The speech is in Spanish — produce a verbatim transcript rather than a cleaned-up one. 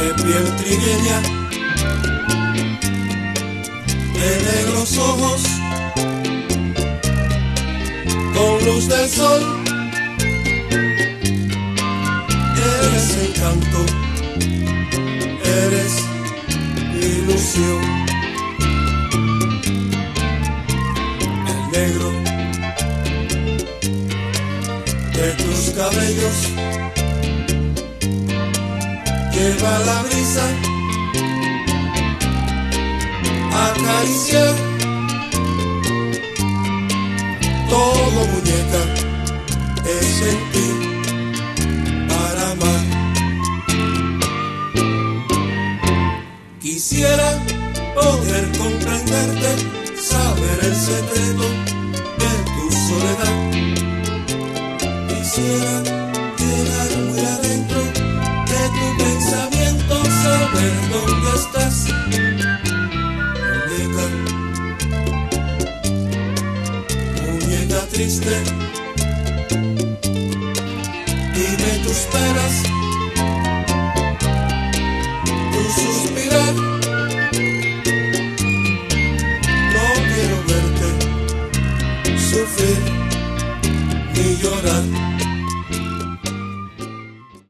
piel trigueña, de negros ojos, con luz del sol. Eres encanto, eres ilusión. El negro de tus cabellos lleva la brisa a acariciar todo, muñeca, es sentir para amar. Quisiera poder comprenderte, saber el secreto de tu soledad. Quisiera llegar muy adentro de tu pensamiento, saber dónde estás, muñeca, muñeca triste. Dime tus penas,